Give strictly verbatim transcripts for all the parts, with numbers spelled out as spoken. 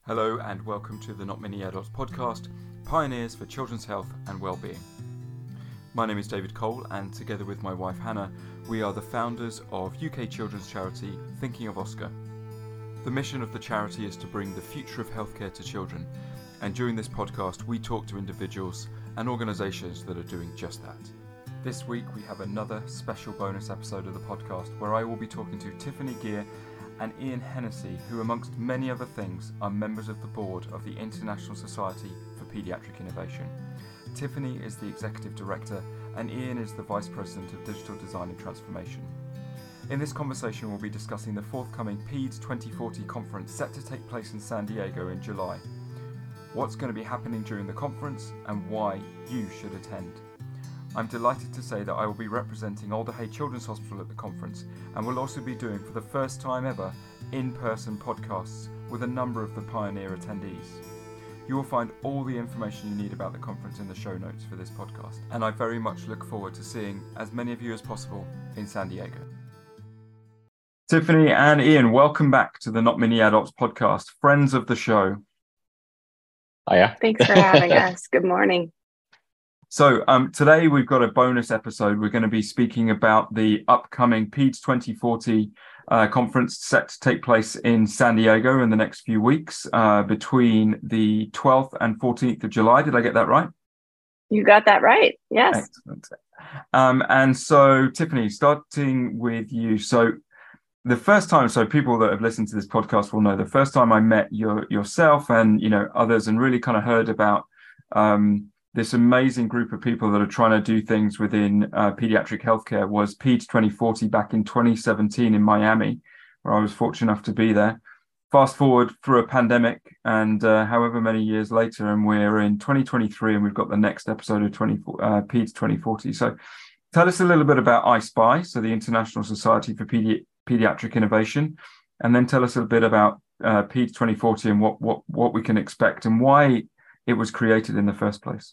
Hello and welcome to the Not Many Adults podcast, Pioneers for Children's Health and Wellbeing. My name is David Cole, and together with my wife Hannah, we are the founders of U K children's charity Thinking of Oscar. The mission of the charity is to bring the future of healthcare to children, and during this podcast we talk to individuals and organisations that are doing just that. This week we have another special bonus episode of the podcast where I will be talking to Tiffany Geer and Ian Hennessy, who amongst many other things are members of the board of the International Society for Paediatric Innovation. Tiffany is the Executive Director and Ian is the Vice President of Digital Design and Transformation. In this conversation we'll be discussing the forthcoming PEDS twenty forty conference set to take place in San Diego in July. What's going to be happening during the conference and why you should attend. I'm delighted to say that I will be representing Alder Hey Children's Hospital at the conference and will also be doing for the first time ever in-person podcasts with a number of the Pioneer attendees. You will find all the information you need about the conference in the show notes for this podcast, and I very much look forward to seeing as many of you as possible in San Diego. Tiffany and Ian, welcome back to the Not Many Adults podcast, friends of the show. Hiya. Thanks for having us. Good morning. So um, today we've got a bonus episode. We're going to be speaking about the upcoming PEDS twenty forty uh, conference set to take place in San Diego in the next few weeks uh, between the twelfth and fourteenth of July. Did I get that right? You got that right. Yes. Excellent. Um, and so, Tiffany, starting with you. So the first time, so people that have listened to this podcast will know the first time I met your, yourself and, you know, others and really kind of heard about um, this amazing group of people that are trying to do things within uh, pediatric healthcare was PEDS twenty forty back in twenty seventeen in Miami, where I was fortunate enough to be there. Fast forward through a pandemic and uh, however many years later, and we're in twenty twenty-three and we've got the next episode of twenty, uh, PEDS twenty forty. So tell us a little bit about I S P I, so the International Society for Pedi- Pediatric Innovation, and then tell us a bit about uh, PEDS twenty forty and what, what, what we can expect and why it was created in the first place.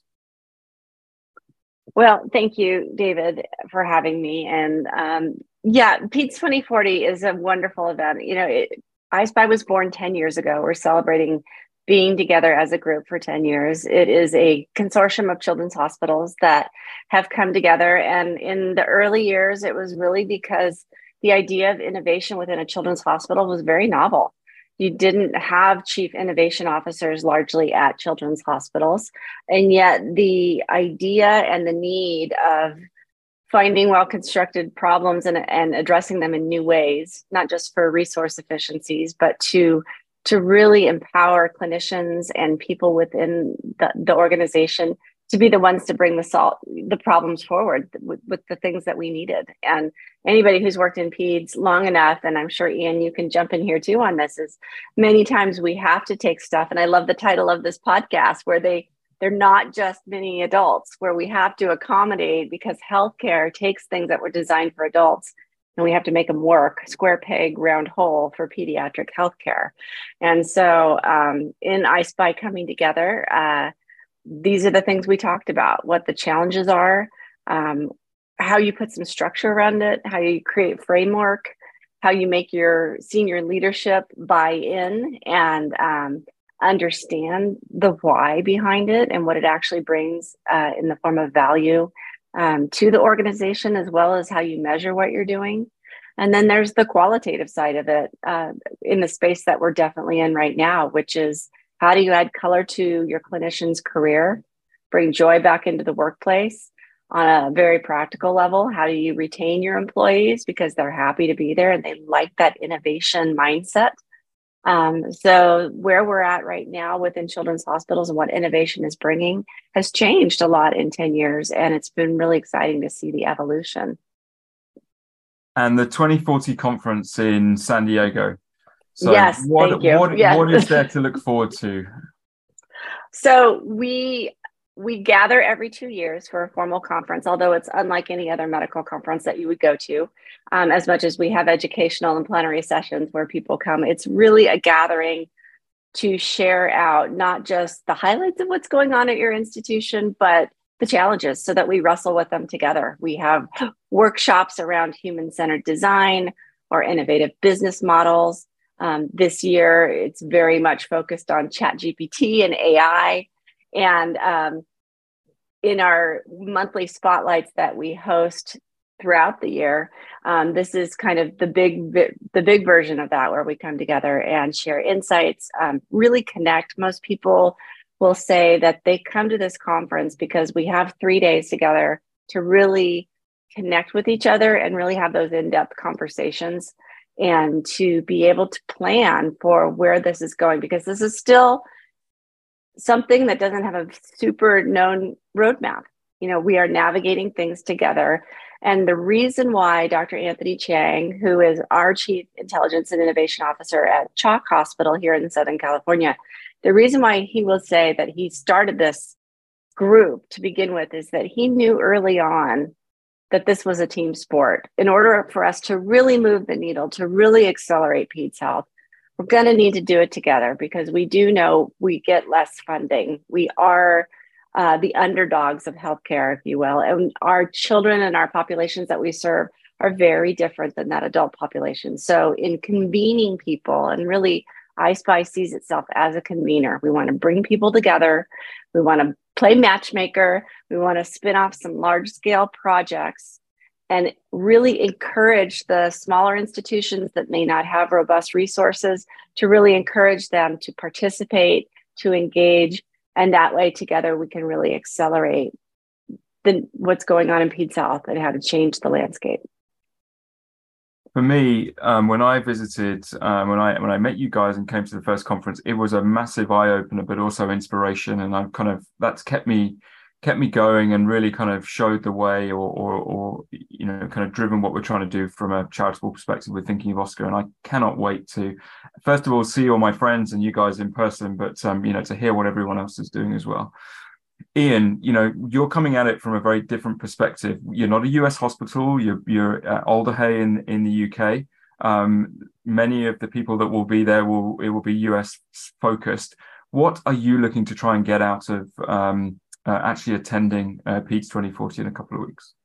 Well, thank you, David, for having me. And um, yeah, PEDS twenty forty is a wonderful event. You know, it, I S P I was born ten years ago. We're celebrating being together as a group for ten years. It is a consortium of children's hospitals that have come together. And in the early years, it was really because the idea of innovation within a children's hospital was very novel. You didn't have chief innovation officers largely at children's hospitals. And yet the idea and the need of finding well-constructed problems and, and addressing them in new ways, not just for resource efficiencies, but to, to really empower clinicians and people within the, the organization to be the ones to bring the sol- the problems forward with, with the things that we needed. And anybody who's worked in PEDS long enough, and I'm sure, Ian, you can jump in here too on this, is many times we have to take stuff. And I love the title of this podcast where they, they're not just mini adults, where we have to accommodate because healthcare takes things that were designed for adults and we have to make them work, square peg, round hole for pediatric healthcare. And so um, in I S P I coming together, uh, these are the things we talked about, what the challenges are, um, how you put some structure around it, how you create framework, how you make your senior leadership buy in and um, understand the why behind it and what it actually brings uh, in the form of value um, to the organization, as well as how you measure what you're doing. And then there's the qualitative side of it uh, in the space that we're definitely in right now, which is how do you add color to your clinician's career, bring joy back into the workplace on a very practical level? How do you retain your employees because they're happy to be there and they like that innovation mindset? Um, so where we're at right now within children's hospitals and what innovation is bringing has changed a lot in ten years. And it's been really exciting to see the evolution. And the twenty forty conference in San Diego. So yes, what, thank you. What, yes. what is there to look forward to? So we we gather every two years for a formal conference, although it's unlike any other medical conference that you would go to, um, as much as we have educational and plenary sessions where people come. It's really a gathering to share out not just the highlights of what's going on at your institution, but the challenges so that we wrestle with them together. We have workshops around human-centered design or innovative business models. Um, this year, it's very much focused on ChatGPT and A I. And um, in our monthly spotlights that we host throughout the year, um, this is kind of the big the big version of that, where we come together and share insights, um, really connect. Most people will say that they come to this conference because we have three days together to really connect with each other and really have those in-depth conversations, and to be able to plan for where this is going, because this is still something that doesn't have a super known roadmap. You know, we are navigating things together. And the reason why Doctor Anthony Chang, who is our Chief Intelligence and Innovation Officer at Chalk Hospital here in Southern California, the reason why he will say that he started this group to begin with is that he knew early on that this was a team sport. In order for us to really move the needle, to really accelerate Peds Health, we're going to need to do it together, because we do know we get less funding. We are uh, the underdogs of healthcare, if you will. And our children and our populations that we serve are very different than that adult population. So in convening people, and really iSpy sees itself as a convener. We want to bring people together. We want to play matchmaker. We want to spin off some large scale projects and really encourage the smaller institutions that may not have robust resources to really encourage them to participate, to engage. And that way together we can really accelerate the, what's going on in Peds Health and how to change the landscape. For me, um, when I visited, um, when I when I met you guys and came to the first conference, it was a massive eye opener, but also inspiration. And I've kind of that's kept me kept me going and really kind of showed the way, or or, or you know, kind of driven what we're trying to do from a charitable perspective with Thinking of Oscar. And I cannot wait to, first of all, see all my friends and you guys in person, but um, you know, to hear what everyone else is doing as well. Ian, you know, you're coming at it from a very different perspective. You're not a U S hospital. You're you're at Alderhay in in the U K. Um, many of the people that will be there will it will be U S focused. What are you looking to try and get out of um, uh, actually attending uh, Peds twenty forty in a couple of weeks?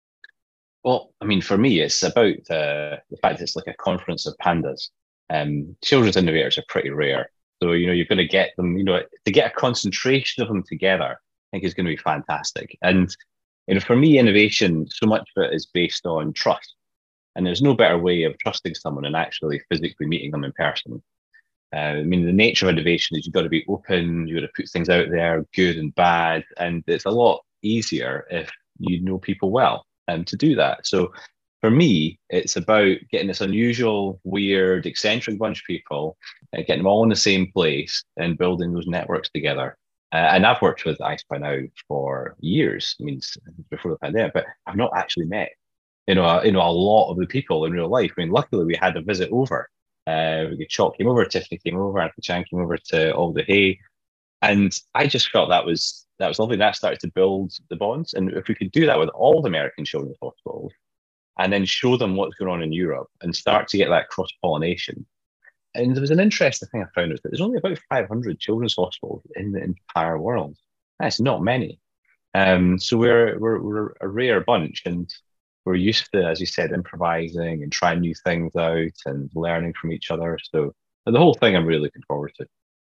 Well, I mean, for me, it's about uh, the fact that it's like a conference of pandas. Um, children's innovators are pretty rare. So, you know, you're going to get them, you know, to get a concentration of them together, I think is going to be fantastic. And, you know, for me, innovation, so much of it is based on trust. And there's no better way of trusting someone than actually physically meeting them in person. Uh, I mean, the nature of innovation is you've got to be open, you've got to put things out there, good and bad. And it's a lot easier if you know people well um, to do that. So for me, it's about getting this unusual, weird, eccentric bunch of people, uh, getting them all in the same place and building those networks together. Uh, and I've worked with iSpy now for years, I mean, before the pandemic, but I've not actually met, you know, a, you know, a lot of the people in real life. I mean, luckily we had a visit over. Uh, Chalk came over, Tiffany came over, Anthony Chang came over to Alderhay, and I just felt that was that was lovely. That started to build the bonds, and if we could do that with all the American children's hospitals, and then show them what's going on in Europe and start to get that cross-pollination. And there was an interesting thing I found out that there's only about five hundred children's hospitals in the entire world. That's not many. Um, so we're, we're, we're a rare bunch, and we're used to, as you said, improvising and trying new things out and learning from each other. So the whole thing I'm really looking forward to.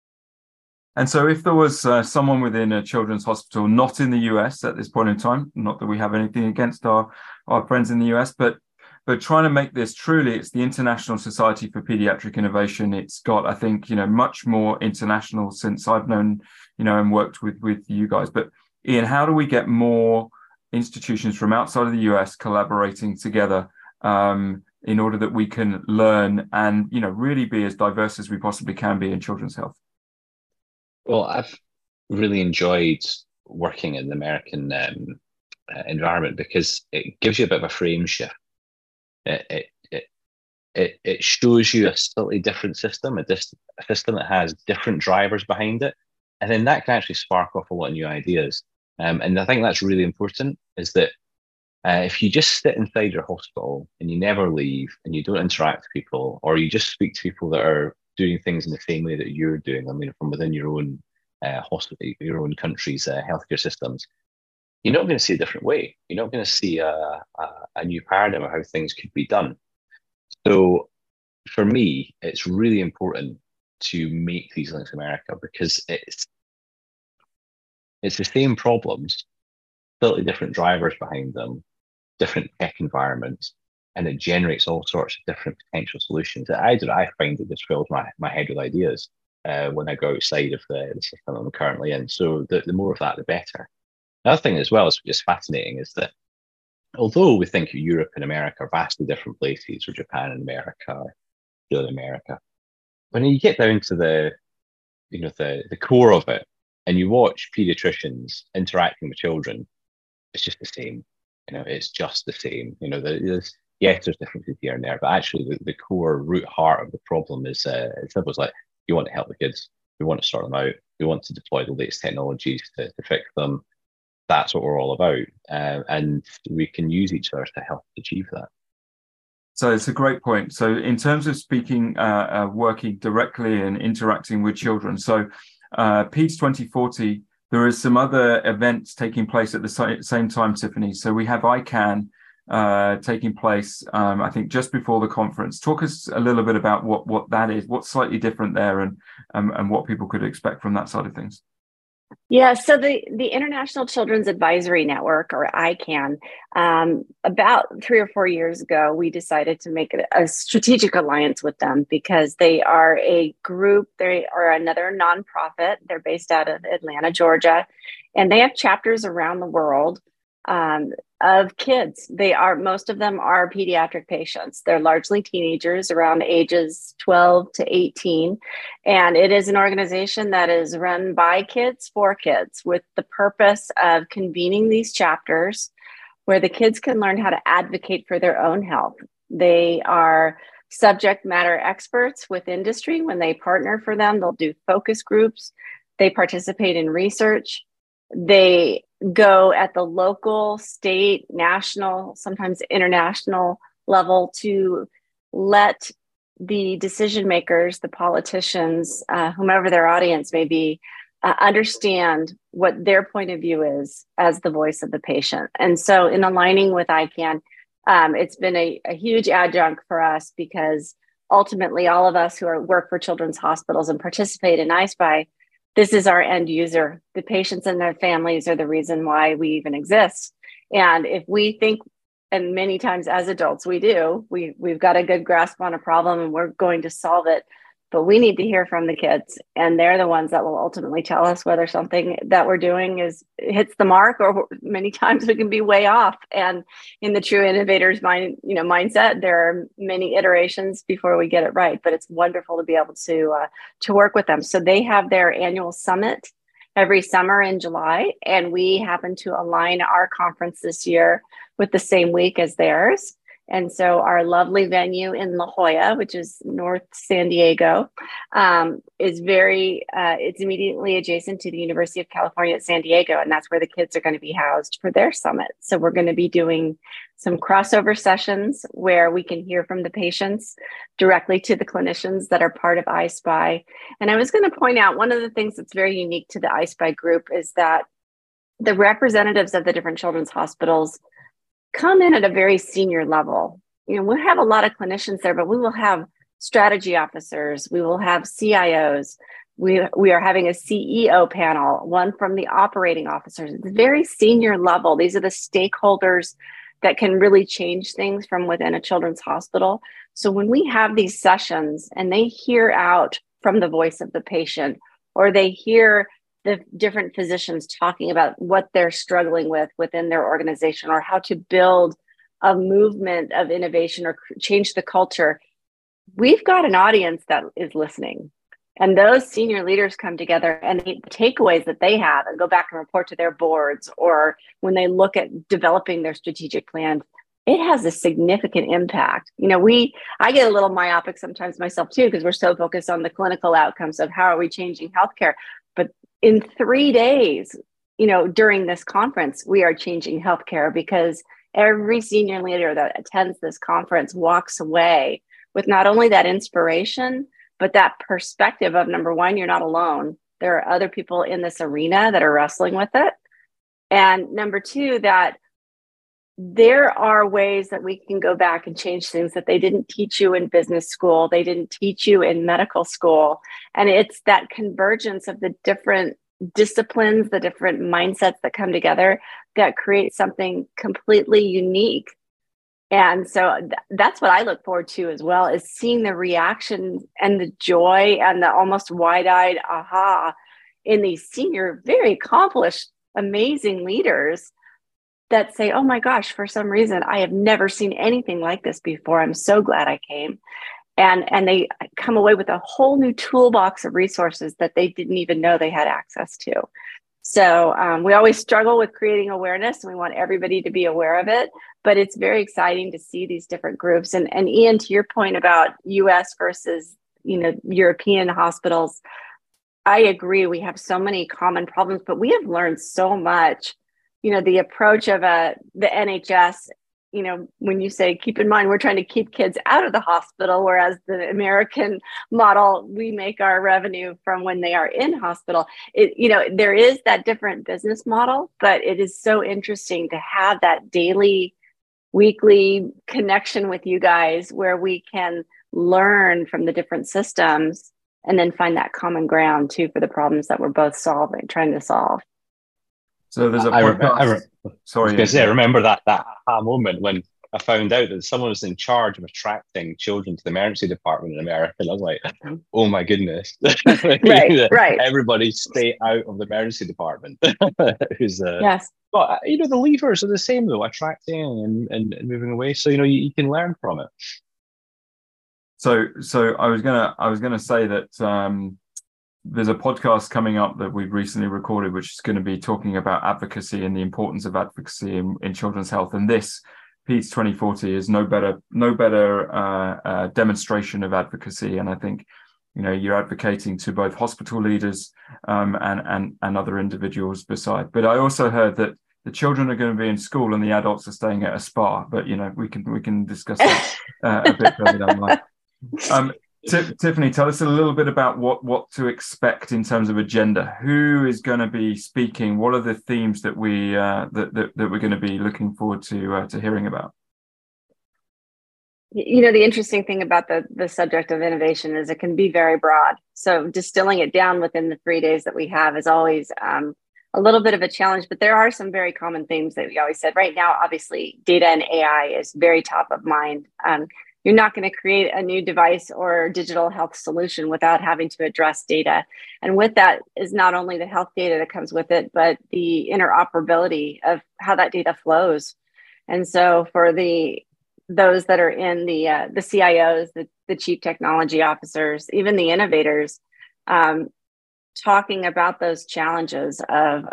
And so if there was uh, someone within a children's hospital, not in the U S at this point in time, not that we have anything against our, our friends in the U S, but but trying to make this truly, it's the International Society for Pediatric Innovation. It's got, I think, you know, much more international since I've known, you know, and worked with, with you guys. But Ian, how do we get more institutions from outside of the U S collaborating together um, in order that we can learn and, you know, really be as diverse as we possibly can be in children's health? Well, I've really enjoyed working in the American um, uh, environment because it gives you a bit of a frame shift. It, it, it, it, it shows you a slightly different system, a, dis- a system that has different drivers behind it. And then that can actually spark off a lot of new ideas. Um, and I think that's really important, is that uh, if you just sit inside your hospital and you never leave and you don't interact with people, or you just speak to people that are doing things in the same way that you're doing, I mean, from within your own uh, hospital, your own country's uh, healthcare systems, you're not going to see a different way. You're not going to see a, a, a new paradigm of how things could be done. So for me, it's really important to make these links to America because it's it's the same problems, slightly different drivers behind them, different tech environments, and it generates all sorts of different potential solutions. I do. I find it just fills my, my head with ideas uh, when I go outside of the, the system I'm currently in. So the, the more of that, the better. Another thing as well is just fascinating is that although we think Europe and America are vastly different places, or Japan and America, or Australia and America, when you get down to the, you know, the the core of it, and you watch pediatricians interacting with children, it's just the same. You know, it's just the same. You know, there's yes, there's differences here and there, but actually the, the core root heart of the problem is uh, it's simple as like you want to help the kids, we want to sort them out, we want to deploy the latest technologies to, to fix them. That's what we're all about, uh, and we can use each other to help achieve that. So it's a great point. So in terms of speaking, uh, uh, working directly and interacting with children, so uh, PEDS twenty forty, there is some other events taking place at the sa- same time, Tiffany. So we have I CAN uh, taking place, um, I think, just before the conference. Talk us a little bit about what, what that is, what's slightly different there, and um, and what people could expect from that side of things. Yeah, so the, the International Children's Advisory Network, or I CAN, um, about three or four years ago, we decided to make a, a strategic alliance with them because they are a group, they are another nonprofit. They're based out of Atlanta, Georgia, and they have chapters around the world um, of kids. They are, most of them are pediatric patients. They're largely teenagers around ages twelve to eighteen. And it is an organization that is run by kids for kids with the purpose of convening these chapters where the kids can learn how to advocate for their own health. They are subject matter experts with industry. When they partner for them, they'll do focus groups. They participate in research. They go at the local, state, national, sometimes international level to let the decision makers, the politicians, uh, whomever their audience may be, uh, understand what their point of view is as the voice of the patient. And so in aligning with I CAN, um, it's been a, a huge adjunct for us because ultimately all of us who are work for children's hospitals and participate in I S P I, this is our end user. The patients and their families are the reason why we even exist. And if we think, and many times as adults we do, we, we've got a good grasp on a problem and we're going to solve it, but we need to hear from the kids. And they're the ones that will ultimately tell us whether something that we're doing is hits the mark, or many times we can be way off. And in the true innovator's mind, you know, mindset, there are many iterations before we get it right, but it's wonderful to be able to, uh, to work with them. So they have their annual summit every summer in July, and we happen to align our conference this year with the same week as theirs. And so our lovely venue in La Jolla, which is North San Diego, um, is very, uh, it's immediately adjacent to the University of California at San Diego. And that's where the kids are going to be housed for their summit. So we're going to be doing some crossover sessions where we can hear from the patients directly to the clinicians that are part of I S P I. And I was going to point out one of the things that's very unique to the I S P I group is that the representatives of the different children's hospitals come in at a very senior level. You know, we'll have a lot of clinicians there, but we will have strategy officers, we will have C I Os, we, we are having a C E O panel, one from the operating officers. It's very senior level. These are the stakeholders that can really change things from within a children's hospital. So when we have these sessions and they hear out from the voice of the patient, or they hear the different physicians talking about what they're struggling with within their organization, or how to build a movement of innovation or change the culture, we've got an audience that is listening. And those senior leaders come together and the takeaways that they have and go back and report to their boards, or when they look at developing their strategic plan, it has a significant impact. You know, we, I get a little myopic sometimes myself too, because we're so focused on the clinical outcomes of how are we changing healthcare. But in three days, you know, during this conference, we are changing healthcare because every senior leader that attends this conference walks away with not only that inspiration, but that perspective of, number one, you're not alone. There are other people in this arena that are wrestling with it. And number two, that there are ways that we can go back and change things that they didn't teach you in business school, they didn't teach you in medical school. And it's that convergence of the different disciplines, the different mindsets that come together that create something completely unique. And so th- that's what I look forward to as well, is seeing the reaction and the joy and the almost wide-eyed aha in these senior, very accomplished, amazing leaders that say, oh my gosh, for some reason, I have never seen anything like this before. I'm so glad I came. And, and they come away with a whole new toolbox of resources that they didn't even know they had access to. So um, we always struggle with creating awareness, and we want everybody to be aware of it. But it's very exciting to see these different groups. And, and Ian, to your point about U S versus, you know, European hospitals, I agree. We have so many common problems, but we have learned so much. You know, the approach of a, the N H S, you know, when you say, keep in mind, we're trying to keep kids out of the hospital, whereas the American model, we make our revenue from when they are in hospital. It, you know, there is that different business model, but it is so interesting to have that daily, weekly connection with you guys where we can learn from the different systems and then find that common ground too for the problems that we're both solving, trying to solve. So there's a I, podcast. I, re- Sorry, I was say, I remember that that aha moment when I found out that someone was in charge of attracting children to the emergency department in America. And I was like, oh my goodness. Right, right. Everybody stay out of the emergency department. Who's, uh, yes. But, you know, the levers are the same, though, attracting and, and, and moving away. So, you know, you, you can learn from it. So, so I was gonna, I was gonna say that um, there's a podcast coming up that we've recently recorded, which is going to be talking about advocacy and the importance of advocacy in, in children's health. And this PEDS twenty forty is no better, no better uh, uh, demonstration of advocacy. And I think, you know, you're advocating to both hospital leaders um, and and and other individuals beside. But I also heard that the children are going to be in school and the adults are staying at a spa. But you know, we can we can discuss that uh, a bit further down the line. Um, T- Tiffany, tell us a little bit about what, what to expect in terms of agenda. Who is going to be speaking? What are the themes that we uh, that, that that we're going to be looking forward to uh, to hearing about? You know, the interesting thing about the the subject of innovation is it can be very broad. So distilling it down within the three days that we have is always um, a little bit of a challenge. But there are some very common themes that we always said. Right now, obviously, data and A I is very top of mind. Um, You're not going to create a new device or digital health solution without having to address data. And with that is not only the health data that comes with it, but the interoperability of how that data flows. And so for the those that are in the uh, the C I Os, the, the chief technology officers, even the innovators, um, talking about those challenges of,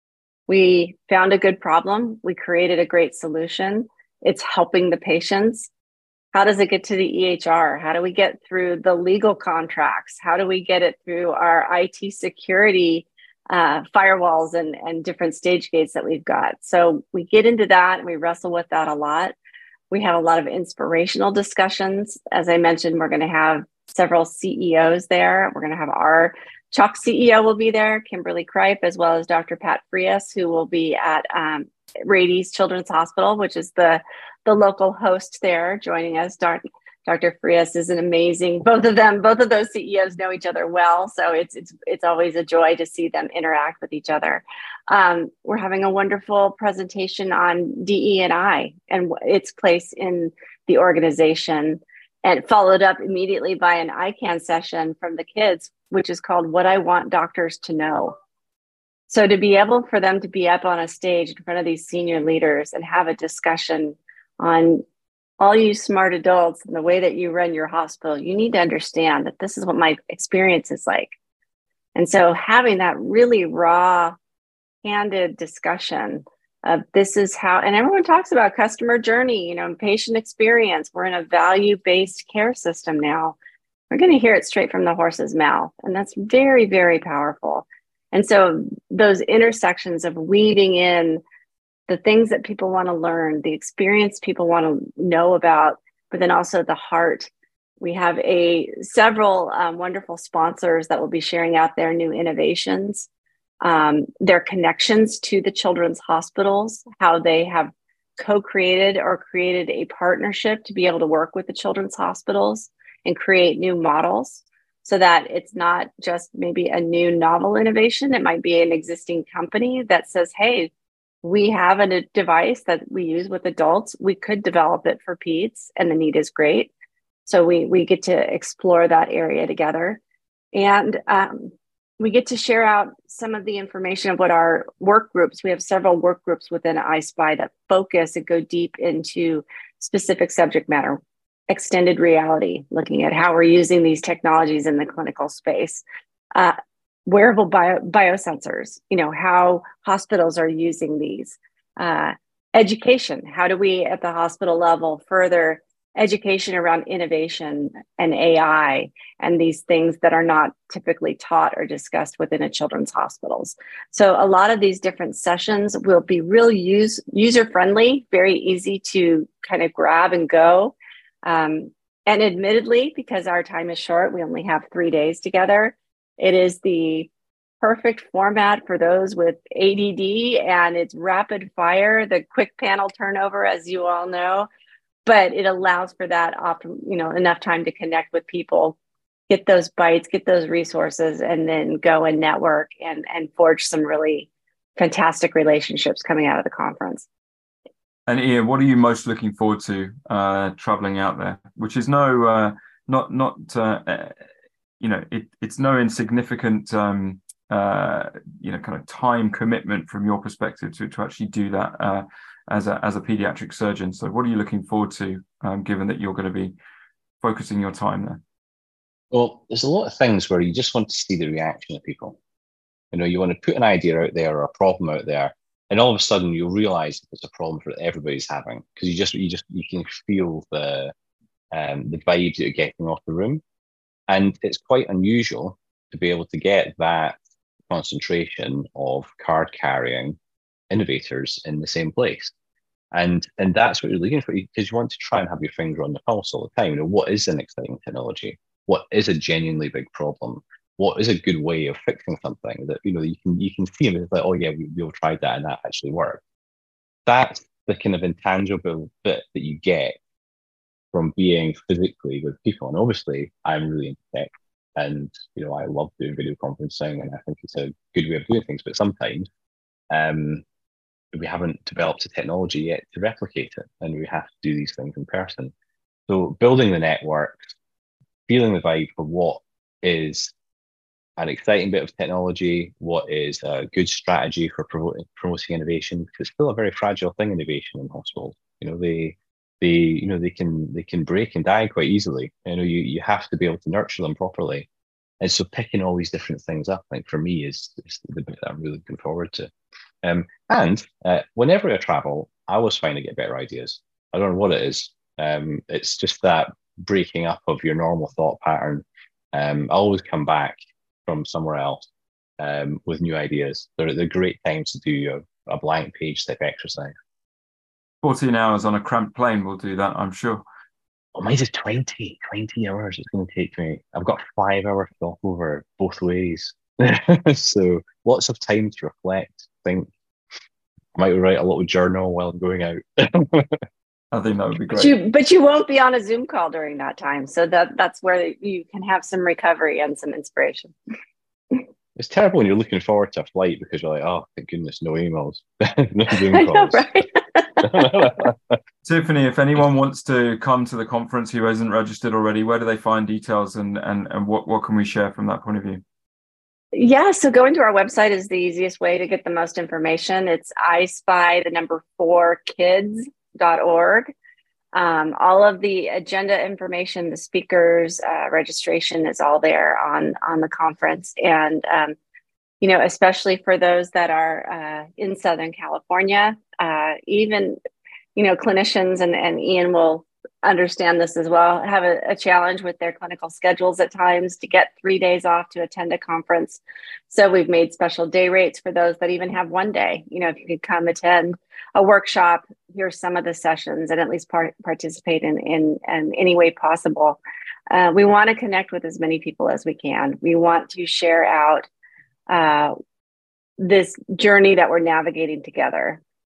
we found a good problem, we created a great solution, it's helping the patients. How does it get to the E H R? How do we get through the legal contracts? How do we get it through our I T security uh, firewalls and, and different stage gates that we've got? So we get into that and we wrestle with that a lot. We have a lot of inspirational discussions. As I mentioned, we're going to have several C E Os there. We're going to have our CHOC C E O will be there, Kimberly Kripe, as well as Doctor Pat Frias, who will be at um, Rady's Children's Hospital, which is the the local host there, joining us. Doctor Frias is an amazing, both of them, both of those C E Os know each other well. So it's it's it's always a joy to see them interact with each other. Um, we're having a wonderful presentation on D E and I and its place in the organization, and followed up immediately by an I CANN session from the kids, which is called What I Want Doctors to Know. So to be able for them to be up on a stage in front of these senior leaders and have a discussion on, all you smart adults and the way that you run your hospital, you need to understand that this is what my experience is like. And so having that really raw, candid discussion of this is how, and everyone talks about customer journey, you know, patient experience. We're in a value-based care system now. We're going to hear it straight from the horse's mouth. And that's very, very powerful. And so those intersections of weaving in the things that people want to learn, the experience people want to know about, but then also the heart. We have a several um, wonderful sponsors that will be sharing out their new innovations, um, their connections to the children's hospitals, how they have co-created or created a partnership to be able to work with the children's hospitals and create new models so that it's not just maybe a new novel innovation. It might be an existing company that says, hey, we have a device that we use with adults. We could develop it for peds and the need is great. So we, we get to explore that area together. And um, we get to share out some of the information of what our work groups, we have several work groups within I S P Y that focus and go deep into specific subject matter, extended reality, looking at how we're using these technologies in the clinical space, uh, wearable bio, biosensors, you know, how hospitals are using these, uh, education. How do we at the hospital level further education around innovation and A I and these things that are not typically taught or discussed within a children's hospitals. So a lot of these different sessions will be real use, user-friendly, very easy to kind of grab and go. Um, and admittedly, because our time is short, we only have three days together. It is the perfect format for those with A D D, and it's rapid fire, the quick panel turnover, as you all know. But it allows for that, you know, enough time to connect with people, get those bites, get those resources, and then go and network and, and forge some really fantastic relationships coming out of the conference. And Ian, what are you most looking forward to uh, traveling out there? Which is no, uh, not not uh, uh, you know, it, it's no insignificant, um, uh, you know, kind of time commitment from your perspective to to actually do that. Uh, as a as a pediatric surgeon. So what are you looking forward to, um, given that you're going to be focusing your time there? Well, there's a lot of things where you just want to see the reaction of people. You know, you want to put an idea out there or a problem out there, and all of a sudden you realize it's a problem that everybody's having because you just you just you can feel the um, the vibes that you're getting off the room, and it's quite unusual to be able to get that concentration of card carrying innovators in the same place. And and that's what you're looking for, because you want to try and have your finger on the pulse all the time. You know, what is an exciting technology? What is a genuinely big problem? What is a good way of fixing something that, you know, you can you can see them, it's like, oh yeah, we, we've tried that and that actually worked. That's the kind of intangible bit that you get from being physically with people. And obviously I'm really into tech, and you know, I love doing video conferencing, and I think it's a good way of doing things, but sometimes um we haven't developed a technology yet to replicate it, and we have to do these things in person. So building the networks, feeling the vibe for what is an exciting bit of technology, what is a good strategy for promoting, promoting innovation, because it's still a very fragile thing, innovation in hospitals. You know, they they you know they can they can break and die quite easily. You know, you you have to be able to nurture them properly. And so picking all these different things up, I think for me is, is the bit that I'm really looking forward to. Um, and uh, whenever I travel, I always find I get better ideas. I don't know what it is. Um, it's just that breaking up of your normal thought pattern. Um, I always come back from somewhere else um, with new ideas. They're, they're great times to do a, a blank page type exercise. fourteen hours on a cramped plane will do that, I'm sure. Oh, mine is twenty, twenty hours it's going to take me. I've got five hour stopover both ways. So lots of time to reflect, think. I might write a little journal while I'm going out. I think that would be great. But you, but you won't be on a Zoom call during that time. So that that's where you can have some recovery and some inspiration. It's terrible when you're looking forward to a flight because you're like, oh, thank goodness, no emails, no Zoom I calls. know, right? Tiffany, if anyone wants to come to the conference who isn't registered already, where do they find details, and and, and what, what can we share from that point of view? Yeah, so going to our website is the easiest way to get the most information. It's I spy the number four kids dot org. Um, all of the agenda information, the speakers, uh, registration is all there on on the conference. And um, you know, especially for those that are uh, in Southern California, uh, even you know, clinicians, and, and Ian will understand this as well, have a, a challenge with their clinical schedules at times to get three days off to attend a conference. So we've made special day rates for those that even have one day. You know, if you could come attend a workshop, here's some of the sessions, and at least part, participate in, in, in any way possible. Uh, we want to connect with as many people as we can. We want to share out uh, this journey that we're navigating together.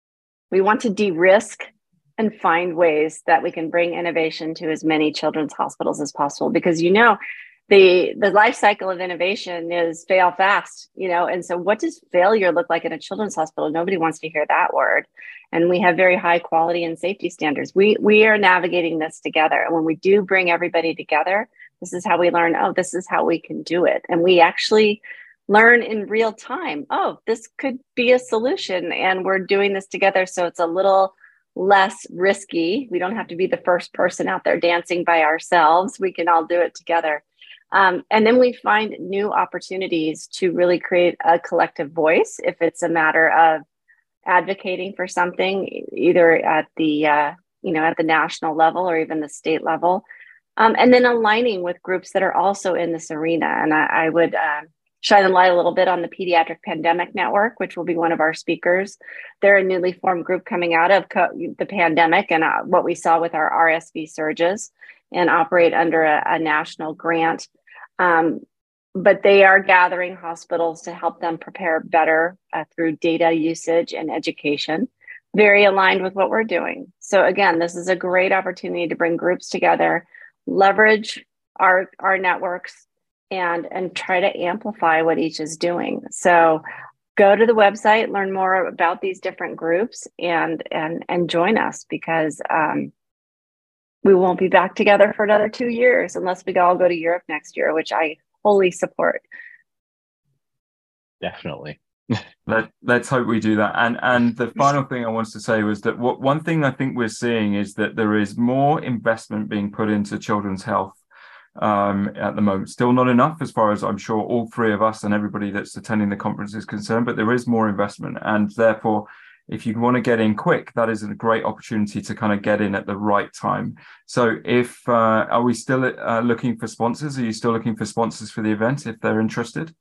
We want to de-risk and find ways that we can bring innovation to as many children's hospitals as possible, because, you know, the the life cycle of innovation is fail fast, you know, and so what does failure look like in a children's hospital? Nobody wants to hear that word. And we have very high quality and safety standards. We we are navigating this together. And when we do bring everybody together, this is how we learn, oh, this is how we can do it. And we actually learn in real time, oh, this could be a solution, and we're doing this together. So it's a little less risky. We don't have to be the first person out there dancing by ourselves. We can all do it together. Um, and then we find new opportunities to really create a collective voice. If it's a matter of advocating for something, either at the uh, you know at the national level or even the state level, um, and then aligning with groups that are also in this arena. And I, I would uh, shine a light a little bit on the Pediatric Pandemic Network, which will be one of our speakers. They're a newly formed group coming out of co- the pandemic and uh, what we saw with our R S V surges, and operate under a, a national grant. Um, but they are gathering hospitals to help them prepare better uh, through data usage and education, very aligned with what we're doing. So again, this is a great opportunity to bring groups together, leverage our, our networks, and, and try to amplify what each is doing. So go to the website, learn more about these different groups, and, and, and join us, because um, we won't be back together for another two years unless we all go to Europe next year, which I wholly support. Definitely. Let, let's hope we do that. And and the final thing I wanted to say was that what one thing I think we're seeing is that there is more investment being put into children's health um, at the moment. Still not enough, as far as I'm sure all three of us and everybody that's attending the conference is concerned, but there is more investment. And therefore, if you want to get in quick, that is a great opportunity to kind of get in at the right time. So if, uh, are we still uh, looking for sponsors? Are you still looking for sponsors for the event if they're interested?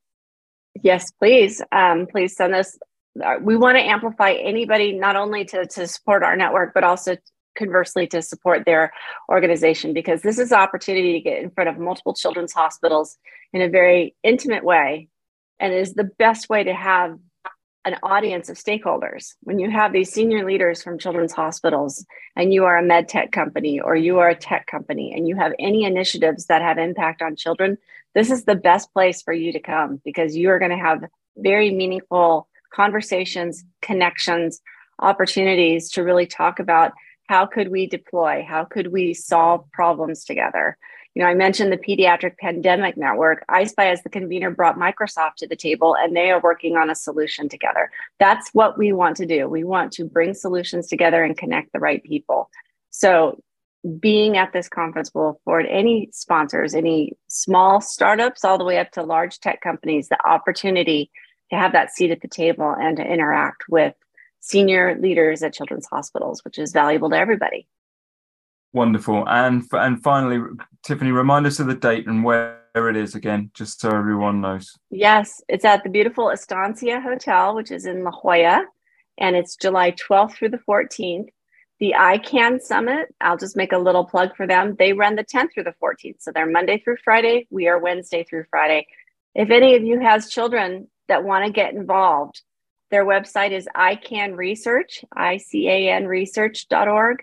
Yes, please. Um, please send us. We want to amplify anybody, not only to, to support our network, but also conversely to support their organization, because this is an opportunity to get in front of multiple children's hospitals in a very intimate way, and is the best way to have an audience of stakeholders. When you have these senior leaders from children's hospitals, and you are a med tech company or you are a tech company, and you have any initiatives that have impact on children, this is the best place for you to come, because you are going to have very meaningful conversations, connections, opportunities to really talk about how could we deploy, how could we solve problems together. You know, I mentioned the Pediatric Pandemic Network. I S P Y, as the convener, brought Microsoft to the table, and they are working on a solution together. That's what we want to do. We want to bring solutions together and connect the right people. So being at this conference will afford any sponsors, any small startups, all the way up to large tech companies, the opportunity to have that seat at the table and to interact with senior leaders at children's hospitals, which is valuable to everybody. Wonderful. And and finally, Tiffany, remind us of the date and where it is again, just so everyone knows. Yes, it's at the beautiful Estancia Hotel, which is in La Jolla, and it's July twelfth through the fourteenth. The I CAN Summit, I'll just make a little plug for them. They run the tenth through the fourteenth. So they're Monday through Friday. We are Wednesday through Friday. If any of you has children that want to get involved, their website is I CAN Research, I C A N research dot org.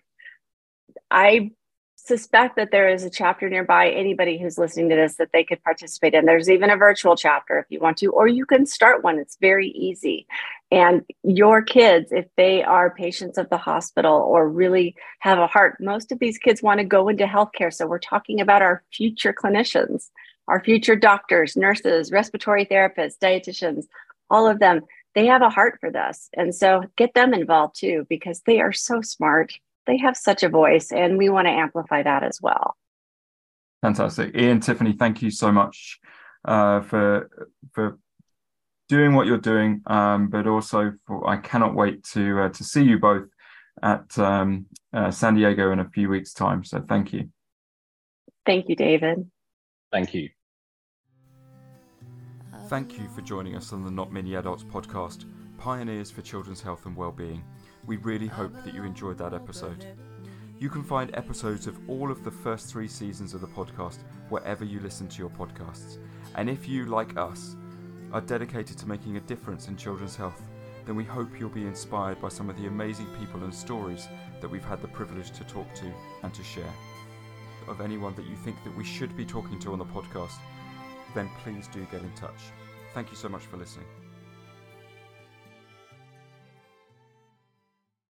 I suspect that there is a chapter nearby, anybody who's listening to this, that they could participate in. There's even a virtual chapter if you want to, or you can start one. It's very easy. And your kids, if they are patients of the hospital or really have a heart, most of these kids want to go into healthcare. So we're talking about our future clinicians, our future doctors, nurses, respiratory therapists, dietitians, all of them. They have a heart for this. And so get them involved too, because they are so smart. They have such a voice, and we want to amplify that as well. Fantastic. Ian, Tiffany, thank you so much uh, for for doing what you're doing, um, but also for, I cannot wait to uh, to see you both at um, uh, San Diego in a few weeks' time. So thank you. Thank you, David. Thank you. Thank you for joining us on the Not Many Adults podcast, Pioneers for Children's Health and Wellbeing. We really hope that you enjoyed that episode. You can find episodes of all of the first three seasons of the podcast wherever you listen to your podcasts. And if you, like us, are dedicated to making a difference in children's health, then we hope you'll be inspired by some of the amazing people and stories that we've had the privilege to talk to and to share. Of anyone that you think that we should be talking to on the podcast, then please do get in touch. Thank you so much for listening.